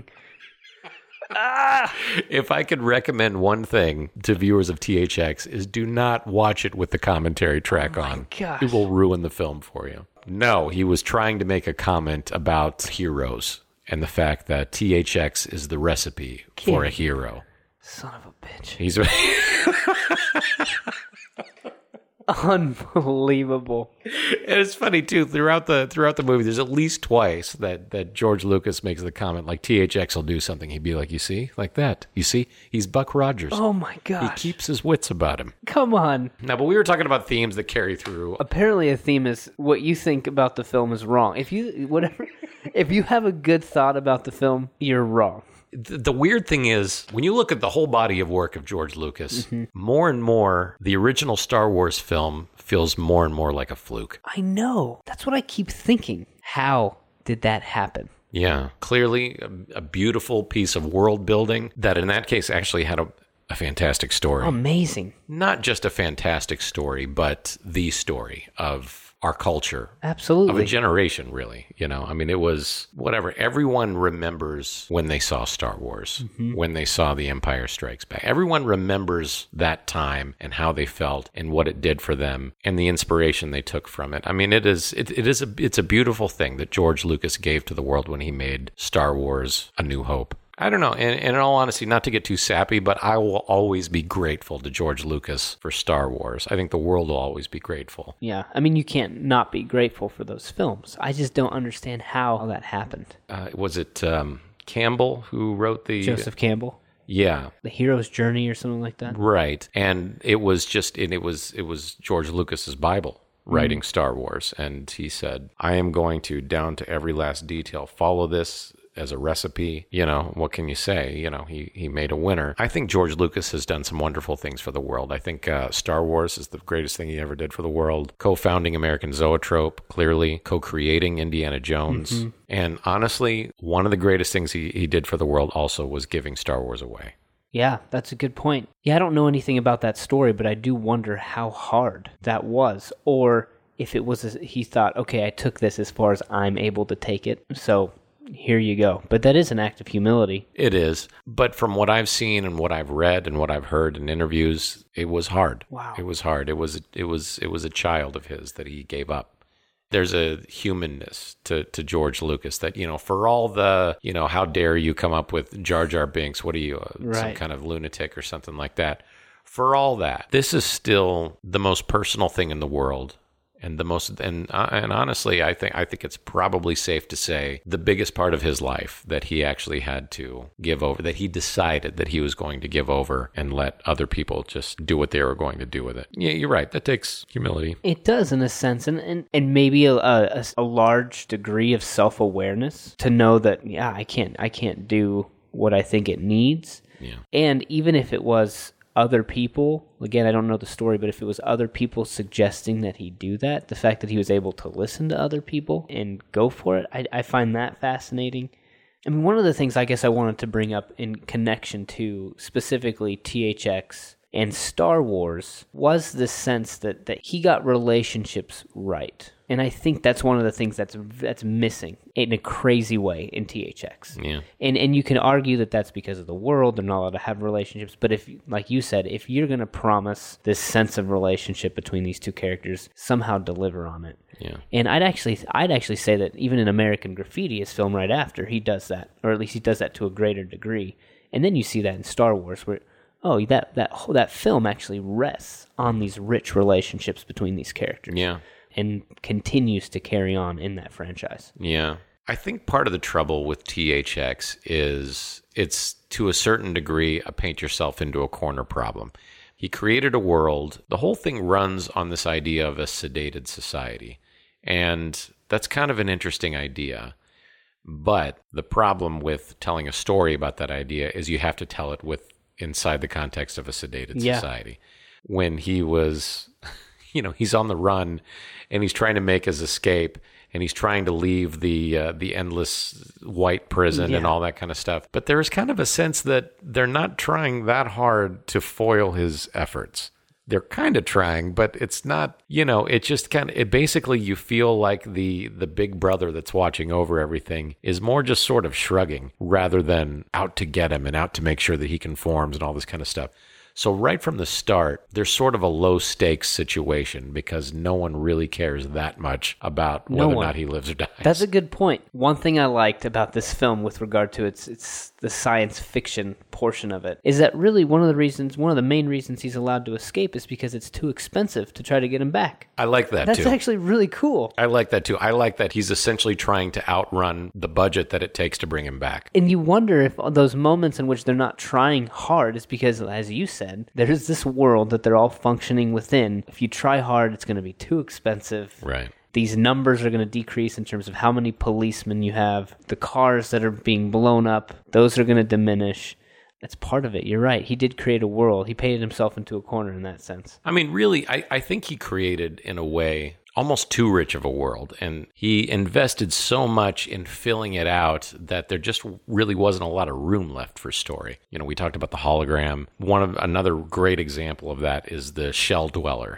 If I could recommend one thing to viewers of THX is do not watch it with the commentary track on.
Gosh.
It will ruin the film for you. No, he was trying to make a comment about heroes and the fact that THX is the recipe for a hero.
Son of a bitch.
He's
unbelievable.
And it's funny too, throughout the movie there's at least twice that George Lucas makes the comment like THX will do something, he'd be like, you see, like that, you see, he's Buck Rogers.
Oh my gosh,
he keeps his wits about him.
Come on.
Now, but we were talking about themes that carry through.
Apparently a theme is what you think about the film is wrong. If you have a good thought about the film, you're wrong.
The weird thing is, when you look at the whole body of work of George Lucas, more and more, the original Star Wars film feels more and more like a fluke.
I know. That's what I keep thinking. How did that happen?
Yeah, clearly a beautiful piece of world building that in that case actually had a fantastic story.
Amazing.
Not just a fantastic story, but the story of our culture.
Absolutely.
Of a generation, really. I mean, it was whatever. Everyone remembers when they saw Star Wars, when they saw The Empire Strikes Back. Everyone remembers that time and how they felt and what it did for them and the inspiration they took from it. I mean, it's a beautiful thing that George Lucas gave to the world when he made Star Wars A New Hope. I don't know. And in all honesty, not to get too sappy, but I will always be grateful to George Lucas for Star Wars. I think the world will always be grateful.
Yeah. I mean, you can't not be grateful for those films. I just don't understand how that happened.
Was it Campbell who wrote the...
Joseph Campbell.
Yeah.
The Hero's Journey or something like that.
Right. And it was George Lucas's Bible writing Star Wars. And he said, I am going to, down to every last detail, follow this as a recipe. You know, what can you say? You know, he made a winner. I think George Lucas has done some wonderful things for the world. I think Star Wars is the greatest thing he ever did for the world. Co-founding American Zoetrope, clearly. Co-creating Indiana Jones. And honestly, one of the greatest things he did for the world also was giving Star Wars away.
Yeah, that's a good point. Yeah, I don't know anything about that story, but I do wonder how hard that was. Or if it was, he thought, okay, I took this as far as I'm able to take it, so here you go. But that is an act of humility.
It is. But from what I've seen and what I've read and what I've heard in interviews, it was hard.
Wow.
It was hard. It was a child of his that he gave up. There's a humanness to George Lucas that, you know, for all the, you know, how dare you come up with Jar Jar Binks? What are you, some kind of lunatic or something like that? For all that, this is still the most personal thing in the world. And and honestly, I think it's probably safe to say the biggest part of his life that he actually had to give over, that he decided that he was going to give over and let other people just do what they were going to do with it. Yeah, you're right. That takes humility.
It does, in a sense, and maybe a large degree of self-awareness to know that, yeah, I can't do what I think it needs.
Yeah.
And even if it was other people, again, I don't know the story, but if it was other people suggesting that he do that, the fact that he was able to listen to other people and go for it, I find that fascinating. I mean, one of the things I guess I wanted to bring up in connection to specifically THX and Star Wars was the sense that he got relationships right. And I think that's one of the things that's missing in a crazy way in THX.
Yeah.
And you can argue that that's because of the world. They're not allowed to have relationships. But if, like you said, if you're going to promise this sense of relationship between these two characters, somehow deliver on it.
Yeah. And
I'd actually say that even in American Graffiti, his film right after, he does that. Or at least he does that to a greater degree. And then you see that in Star Wars where, oh, that film actually rests on these rich relationships between these characters.
Yeah.
And continues to carry on in that franchise.
Yeah. I think part of the trouble with THX is it's, to a certain degree, a paint yourself into a corner problem. He created a world. The whole thing runs on this idea of a sedated society. And that's kind of an interesting idea. But the problem with telling a story about that idea is you have to tell it inside the context of a sedated society. When he was... You know, he's on the run, and he's trying to make his escape, and he's trying to leave the endless white prison and all that kind of stuff. But there is kind of a sense that they're not trying that hard to foil his efforts. They're kind of trying, but it's not, you know, it just kind of, basically you feel like the big brother that's watching over everything is more just sort of shrugging rather than out to get him and out to make sure that he conforms and all this kind of stuff. So right from the start, there's sort of a low-stakes situation because no one really cares that much about whether or not he lives or dies.
That's a good point. One thing I liked about this film with regard to it's the science fiction portion of it is that really one of the main reasons he's allowed to escape is because it's too expensive to try to get him back.
I like that,
That's
too.
actually really cool.
I like that, too. I like that he's essentially trying to outrun the budget that it takes to bring him back.
And you wonder if those moments in which they're not trying hard is because, as you said, there's this world that they're all functioning within. If you try hard, it's going to be too expensive.
Right.
These numbers are going to decrease in terms of how many policemen you have. The cars that are being blown up, those are going to diminish. That's part of it. You're right. He did create a world. He painted himself into a corner in that sense.
I mean, really, I think he created, in a way, almost too rich of a world. And he invested so much in filling it out that there just really wasn't a lot of room left for story. You know, we talked about the hologram. Another great example of that is the shell dweller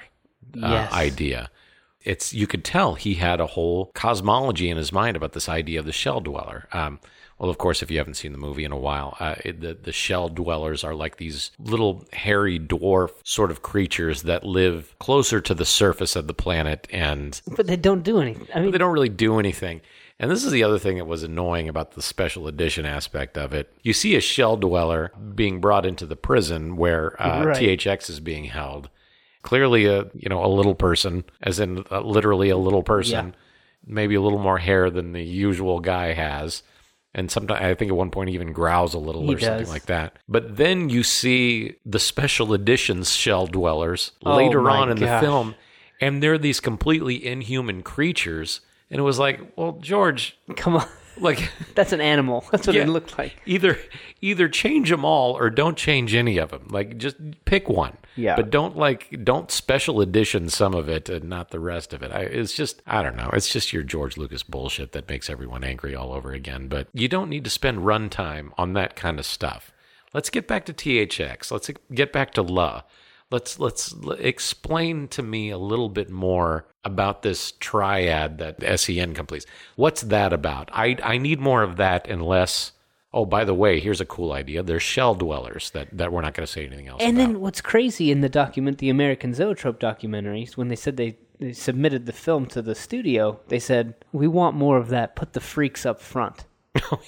idea. You could tell he had a whole cosmology in his mind about this idea of the shell dweller. Well, of course, if you haven't seen the movie in a while, the shell dwellers are like these little hairy dwarf sort of creatures that live closer to the surface of the planet.
But they don't do anything. I mean,
they don't really do anything. And this is the other thing that was annoying about the special edition aspect of it. You see a shell dweller being brought into the prison where THX is being held. Clearly a little person, as in literally a little person, maybe a little more hair than the usual guy has. And sometimes I think at one point he even growls a little or something
does.
like that. But then you see the special editions shell dwellers
Oh
later
my
on in the
gosh.
film, and they're these completely inhuman creatures. And it was like, well, George,
Come on.
like,
That's an animal. That's what
yeah,
it looked like.
either change them all or don't change any of them. Like, just pick one.
Yeah.
But don't special edition some of it and not the rest of it. It's just, I don't know. It's just your George Lucas bullshit that makes everyone angry all over again. But you don't need to spend runtime on that kind of stuff. Let's get back to THX. Let's get back to La. Let's explain to me a little bit more about this triad that SEN completes. What's that about? I need more of that and less. Oh, by the way, here's a cool idea. There's shell dwellers that we're not going to say anything else
And
about.
then what's crazy in the American Zoetrope documentaries, when they said they submitted the film to the studio, they said, we want more of that. Put the freaks up front.
Oh,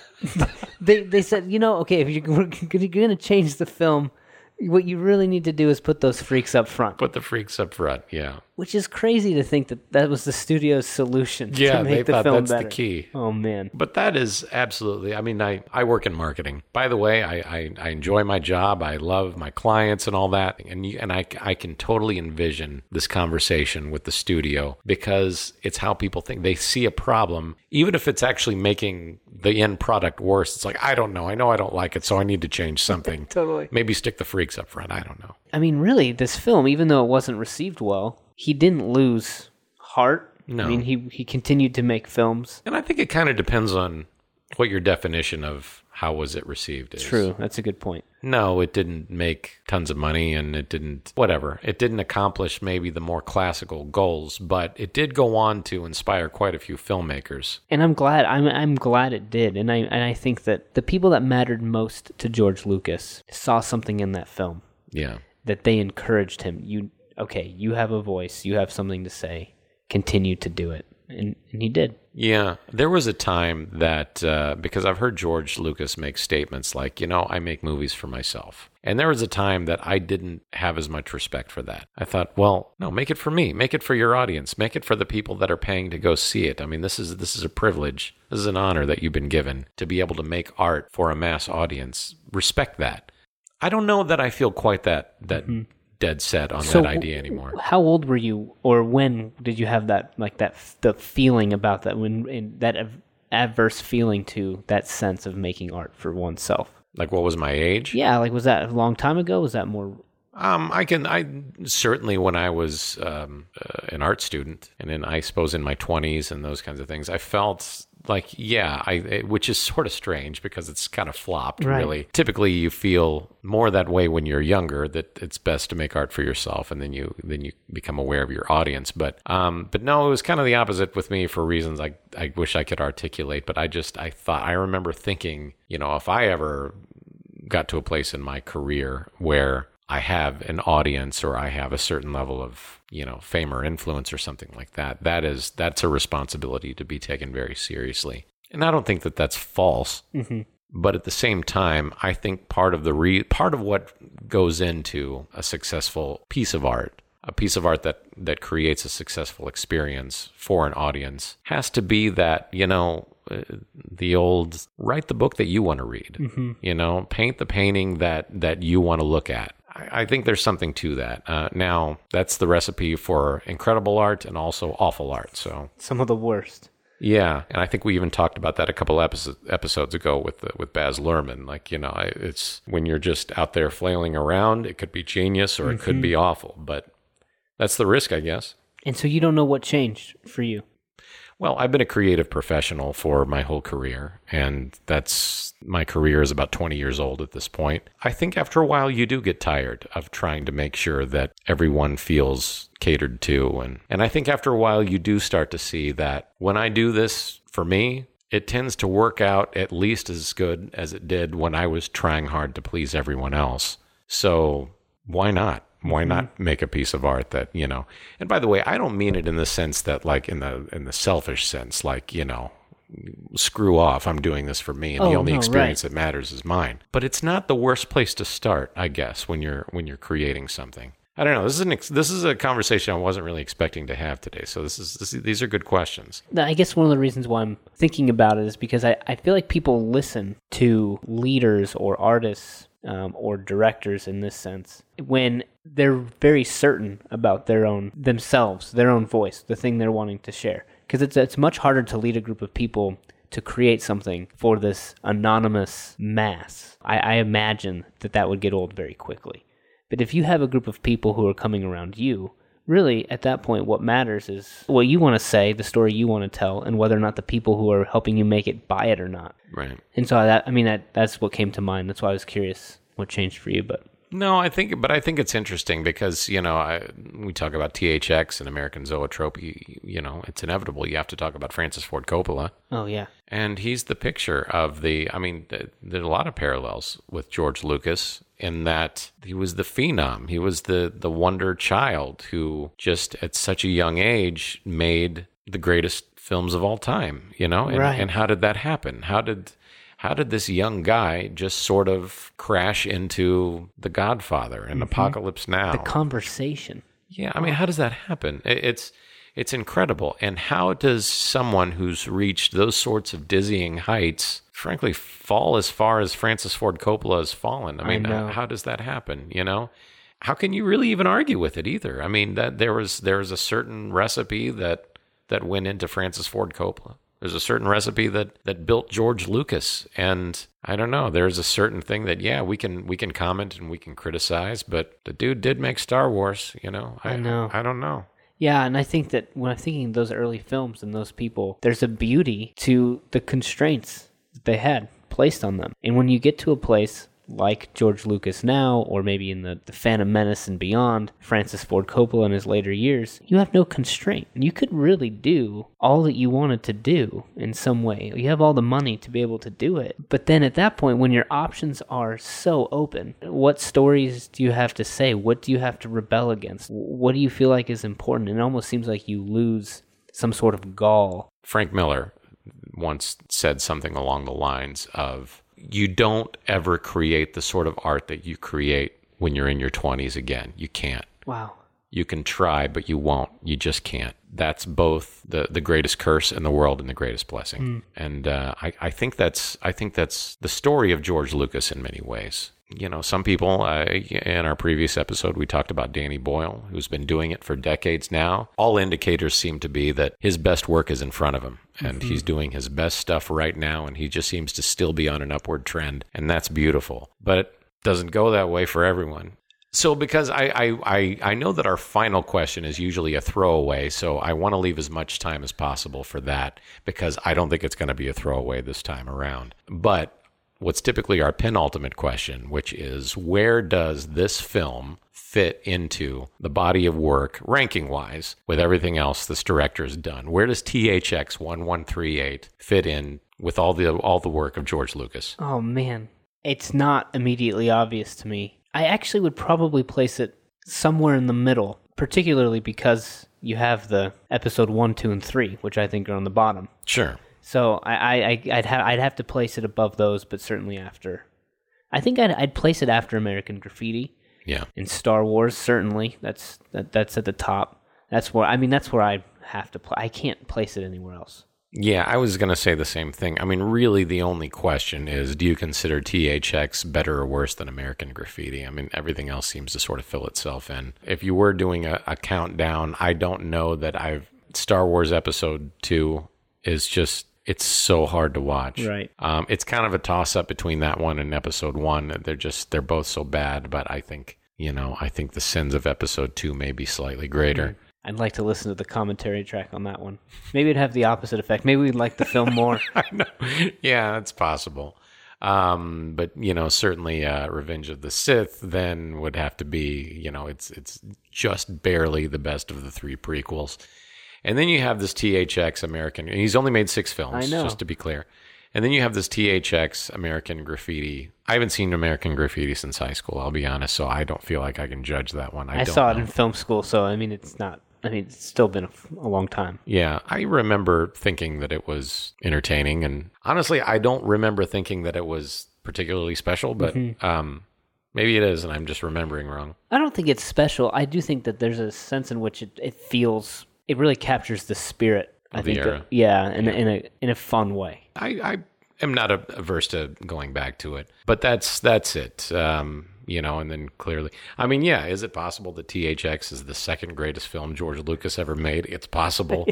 they said, okay, if you're going to change the film, what you really need to do is put those freaks up front.
Put the freaks up front, yeah.
Which is crazy to think that was the studio's solution
Yeah,
to
they
make the
thought
film
that's
better.
the key.
Oh, man.
But that is absolutely, I mean, I work in marketing. By the way, I enjoy my job. I love my clients and all that. And I can totally envision this conversation with the studio because it's how people think. They see a problem, even if it's actually making the end product worse. It's like, I don't know. I know I don't like it, so I need to change something.
Totally.
Maybe stick the freaks up front. I don't know.
I mean, really, this film, even though it wasn't received well, he didn't lose heart.
No.
I mean, he continued to make films.
And I think it kind of depends on what your definition of how was it received is.
True. That's a good point.
No, it didn't make tons of money and it didn't, whatever. It didn't accomplish maybe the more classical goals, but it did go on to inspire quite a few filmmakers.
And I'm glad. I'm glad it did. And I think that the people that mattered most to George Lucas saw something in that film.
Yeah.
That they encouraged him. You have a voice. You have something to say. Continue to do it. And he did.
Yeah. There was a time that, because I've heard George Lucas make statements like, I make movies for myself. And there was a time that I didn't have as much respect for that. I thought, well, no, make it for me. Make it for your audience. Make it for the people that are paying to go see it. I mean, this is a privilege. This is an honor that you've been given to be able to make art for a mass audience. Respect that. I don't know that I feel quite that dead set on that idea anymore.
How old were you, or when did you have the feeling about that, that adverse feeling to that sense of making art for oneself?
Like, what was my age?
Yeah, like, was that a long time ago? Was that more?
I certainly, when I was an art student, and then I suppose in my 20s and those kinds of things, I felt like, which is sort of strange because it's kind of flopped,
right.
Really. Typically, you feel more that way when you're younger, that it's best to make art for yourself, and then you become aware of your audience. But no, it was kind of the opposite with me for reasons I wish I could articulate. But I remember thinking, if I ever got to a place in my career where I have an audience or I have a certain level of, fame or influence or something like that, that's a responsibility to be taken very seriously. And I don't think that that's false. Mm-hmm. But at the same time, I think part of what goes into a successful piece of art, a piece of art that creates a successful experience for an audience, has to be that, the old, write the book that you want to read, mm-hmm. Paint the painting that you want to look at. I think there's something to that. Now, that's the recipe for incredible art and also awful art. So
some of the worst.
Yeah, and I think we even talked about that a couple episodes ago with Baz Luhrmann. Like, it's when you're just out there flailing around, it could be genius or it could be awful. But that's the risk, I guess. And
so you don't know what changed for you?
Well, I've been a creative professional for my whole career, and my career is about 20 years old at this point. I think after a while you do get tired of trying to make sure that everyone feels catered to, and I think after a while you do start to see that when I do this for me, it tends to work out at least as good as it did when I was trying hard to please everyone else. So why not? Why not make a piece of art that, and by the way, I don't mean it in the sense that, like, in the selfish sense, like, screw off, I'm doing this for me, and the only experience that matters is mine. But it's not the worst place to start, I guess, when you're creating something. I don't know. This is a conversation I wasn't really expecting to have today. So these are good questions.
I guess one of the reasons why I'm thinking about it is because I feel like people listen to leaders or artists or directors in this sense when they're very certain about their own voice, the thing they're wanting to share. Because it's much harder to lead a group of people to create something for this anonymous mass. I imagine that would get old very quickly. But if you have a group of people who are coming around you, really, at that point, what matters is what you want to say, the story you want to tell, and whether or not the people who are helping you make it buy it or not.
Right.
And so that's what came to mind. That's why I was curious what changed for you. But
no, I think it's interesting because, we talk about THX and American Zoetrope. It's inevitable. You have to talk about Francis Ford Coppola.
Oh, yeah.
And he's the picture of there's a lot of parallels with George Lucas in that he was the phenom. He was the wonder child who just at such a young age made the greatest films of all time,
Right.
And how did that happen? How did this young guy just sort of crash into The Godfather and Apocalypse Now?
The conversation.
Yeah, how does that happen? It's incredible. And how does someone who's reached those sorts of dizzying heights, frankly, fall as far as Francis Ford Coppola has fallen?
I know.
How does that happen, How can you really even argue with it either? That there was a certain recipe that went into Francis Ford Coppola. There's a certain recipe that built George Lucas, and I don't know. There's a certain thing that we can comment and we can criticize, but the dude did make Star Wars. I know. I don't know.
Yeah, and I think that when I'm thinking of those early films and those people, there's a beauty to the constraints that they had placed on them. And when you get to a place like George Lucas now, or maybe in the Phantom Menace and beyond, Francis Ford Coppola in his later years, you have no constraint. You could really do all that you wanted to do in some way. You have all the money to be able to do it. But then at that point, when your options are so open, what stories do you have to say? What do you have to rebel against? What do you feel like is important? It almost seems like you lose some sort of gall.
Frank Miller once said something along the lines of, you don't ever create the sort of art that you create when you're in your 20s again. You can't.
Wow.
You can try, but you won't. You just can't. That's both the greatest curse in the world and the greatest blessing. And I think that's the story of George Lucas in many ways. Some people, in our previous episode, we talked about Danny Boyle, who's been doing it for decades now. All indicators seem to be that his best work is in front of him, and he's doing his best stuff right now, and he just seems to still be on an upward trend, and that's beautiful. But it doesn't go that way for everyone. So because I know that our final question is usually a throwaway, so I want to leave as much time as possible for that, because I don't think it's going to be a throwaway this time around. But what's typically our penultimate question, which is, where does this film fit into the body of work, ranking-wise, with everything else this director has done? Where does THX 1138 fit in with all the work of George Lucas?
Oh, man. It's not immediately obvious to me. I actually would probably place it somewhere in the middle, particularly because you have the episode 1, 2, and 3, which I think are on the bottom.
Sure.
So I'd have to place it above those, but certainly after. I think I'd place it after American Graffiti.
Yeah.
In Star Wars, certainly that's at the top. That's where I have to play. I can't place it anywhere else.
Yeah, I was going to say the same thing. Really, the only question is, do you consider THX better or worse than American Graffiti? Everything else seems to sort of fill itself in. If you were doing a countdown, I don't know that Star Wars Episode 2 is just, it's so hard to watch.
Right.
It's kind of a toss-up between that one and Episode 1. They're both so bad, but I think the sins of Episode 2 may be slightly greater.
I'd like to listen to the commentary track on that one. Maybe it'd have the opposite effect. Maybe we'd like the film more.
I know. Yeah, it's possible. But, certainly Revenge of the Sith then would have to be, it's just barely the best of the 3 prequels. And then you have this THX American, and he's only made 6 films, just to be clear. And then you have this THX American Graffiti. I haven't seen American Graffiti since high school, I'll be honest, so I don't feel like I can judge that one.
I saw it in film school, so it's still been a long time.
Yeah, I remember thinking that it was entertaining, and honestly, I don't remember thinking that it was particularly special, but Maybe it is, and I'm just remembering wrong.
I don't think it's special. I do think that there's a sense in which it feels, it really captures the spirit
Of the era.
In a fun way.
I am not averse to going back to it, but that's it. And then clearly, I mean, yeah, is it possible that THX is the second greatest film George Lucas ever made? It's possible.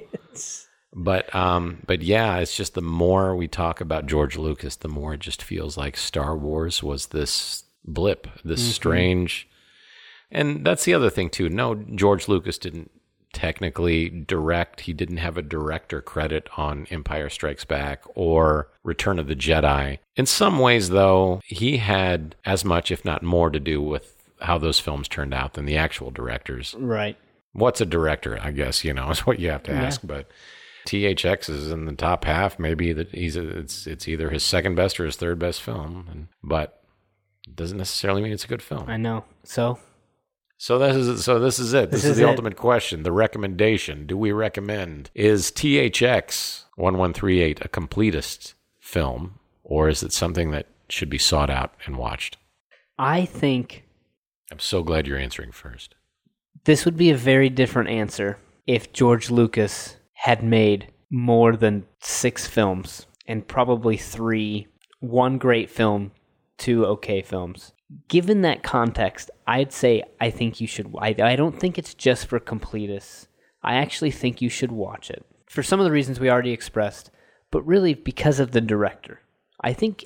But yeah, it's just the more we talk about George Lucas, the more it just feels like Star Wars was this blip, this strange. And that's the other thing too. No, George Lucas didn't technically direct. He didn't have a director credit on Empire Strikes Back or Return of the Jedi. In some ways, though, he had as much, if not more, to do with how those films turned out than the actual directors.
Right.
What's a director, I guess, is what you have to ask. But THX is in the top half. Maybe that it's either his second best or his third best film. But it doesn't necessarily mean it's a good film.
I know. So
this is it. This is the ultimate question. The recommendation. Do we recommend? Is THX 1138 a completist film, or is it something that should be sought out and watched?
I think
I'm so glad you're answering first.
this would be a very different answer if George Lucas had made more than 6 films, and probably 3, 1 great film, 2 okay films. Given that context, I'd say I think you should. I don't think it's just for completists. I actually think you should watch it for some of the reasons we already expressed, but really because of the director. I think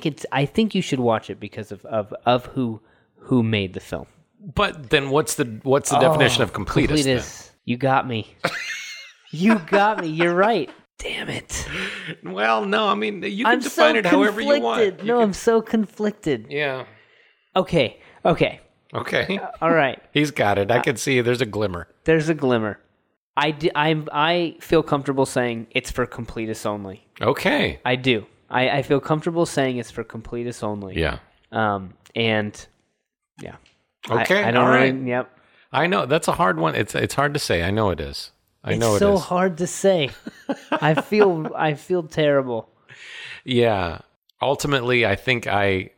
you should watch it because of who made the film.
But then what's the definition of completist?
Completist. You got me. You got me. You're right. Damn it.
Well, no, I mean, you can define it however you want.
I'm so conflicted.
Yeah.
Okay. All right.
He's got it. I can see there's a glimmer.
There's a glimmer. I feel comfortable saying it's for completists only.
Okay.
I do. I feel comfortable saying it's for completists only.
Yeah.
And yeah.
Okay.
I don't
all
really.
right.
Yep.
I know that's a hard one. It's hard to say. I know it is.
It's so hard to say. I feel terrible.
Yeah. Ultimately, I think I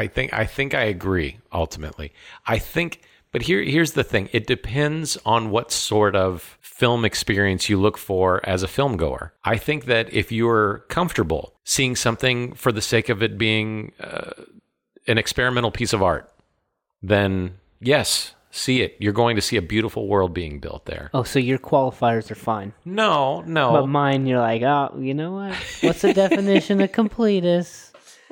agree. Ultimately, but here's the thing. It depends on what sort of film experience you look for as a film goer. I think that if you're comfortable seeing something for the sake of it being an experimental piece of art, then yes, see it. You're going to see a beautiful world being built there.
Oh, so your qualifiers are fine.
No.
But mine, you're like, oh, you know what? What's the definition of completist?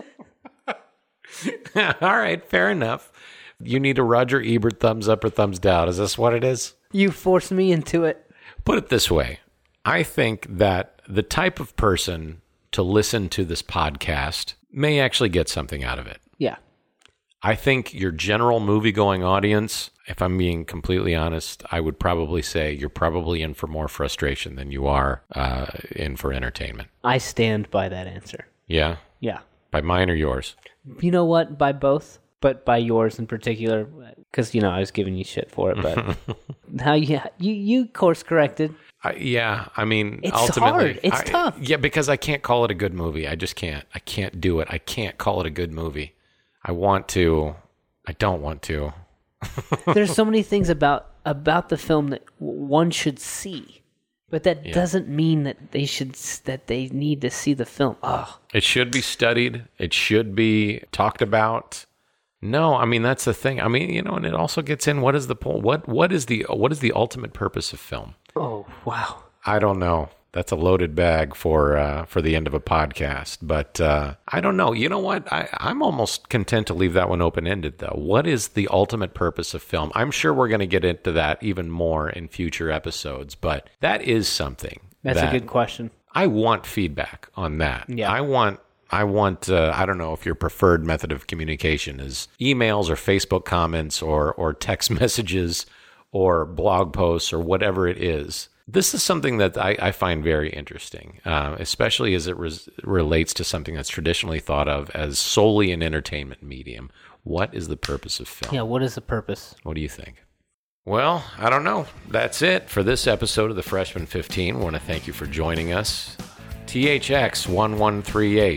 All right, fair enough. You need a Roger Ebert thumbs up or thumbs down. Is this what it is?
You forced me into it.
Put it this way. I think that the type of person to listen to this podcast may actually get something out of it.
Yeah.
I think your general movie-going audience, if I'm being completely honest, I would probably say you're probably in for more frustration than you are in for entertainment.
I stand by that answer.
Yeah?
Yeah.
By mine or yours?
You know what? By both, but by yours in particular, because, I was giving you shit for it, but how you course corrected.
Yeah, I mean,
it's
ultimately...
hard. It's tough.
Yeah, because I can't call it a good movie. I just can't. I can't do it. I can't call it a good movie. I want to. I don't want to.
There's so many things about the film that one should see, but that doesn't mean that they need to see the film. Oh.
It should be studied. It should be talked about. No, I mean that's the thing. I mean, and it also gets in what is the point? What is the ultimate purpose of film?
Oh, wow.
I don't know. That's a loaded bag for the end of a podcast. But I don't know. You know what? I'm almost content to leave that one open-ended, though. What is the ultimate purpose of film? I'm sure we're going to get into that even more in future episodes, but that is something.
That's a good question.
I want feedback on that.
Yeah.
I want. I don't know if your preferred method of communication is emails or Facebook comments or text messages or blog posts or whatever it is. This is something that I find very interesting, especially as it relates to something that's traditionally thought of as solely an entertainment medium. What is the purpose of film?
Yeah, what is the purpose?
What do you think? Well, I don't know. That's it for this episode of The Freshman 15. I want to thank you for joining us. THX 1138.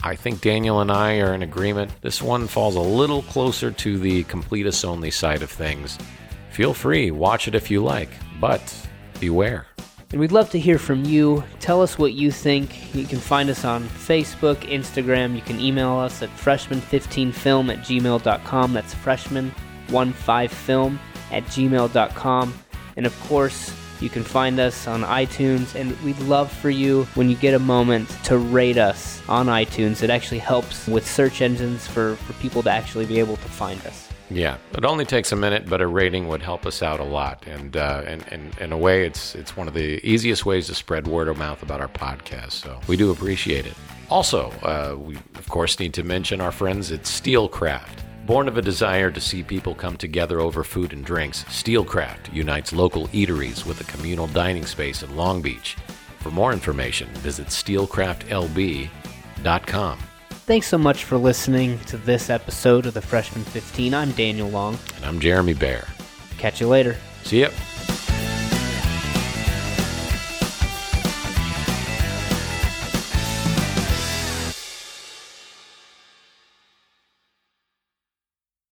I think Daniel and I are in agreement. This one falls a little closer to the complete us only side of things. Feel free, watch it if you like, but beware.
And we'd love to hear from you. Tell us what you think. You can find us on Facebook, Instagram. You can email us at freshman15film@gmail.com. That's freshman15film@gmail.com. And of course, you can find us on iTunes. And we'd love for you, when you get a moment, to rate us on iTunes. It actually helps with search engines for people to actually be able to find us.
Yeah, it only takes a minute, but a rating would help us out a lot. And in a way, it's one of the easiest ways to spread word of mouth about our podcast. So we do appreciate it. Also, we, of course, need to mention our friends at Steelcraft. Born of a desire to see people come together over food and drinks, Steelcraft unites local eateries with a communal dining space in Long Beach. For more information, visit steelcraftlb.com.
Thanks so much for listening to this episode of the Freshman 15. I'm Daniel Long.
And I'm Jeremy Bear.
Catch you later.
See ya.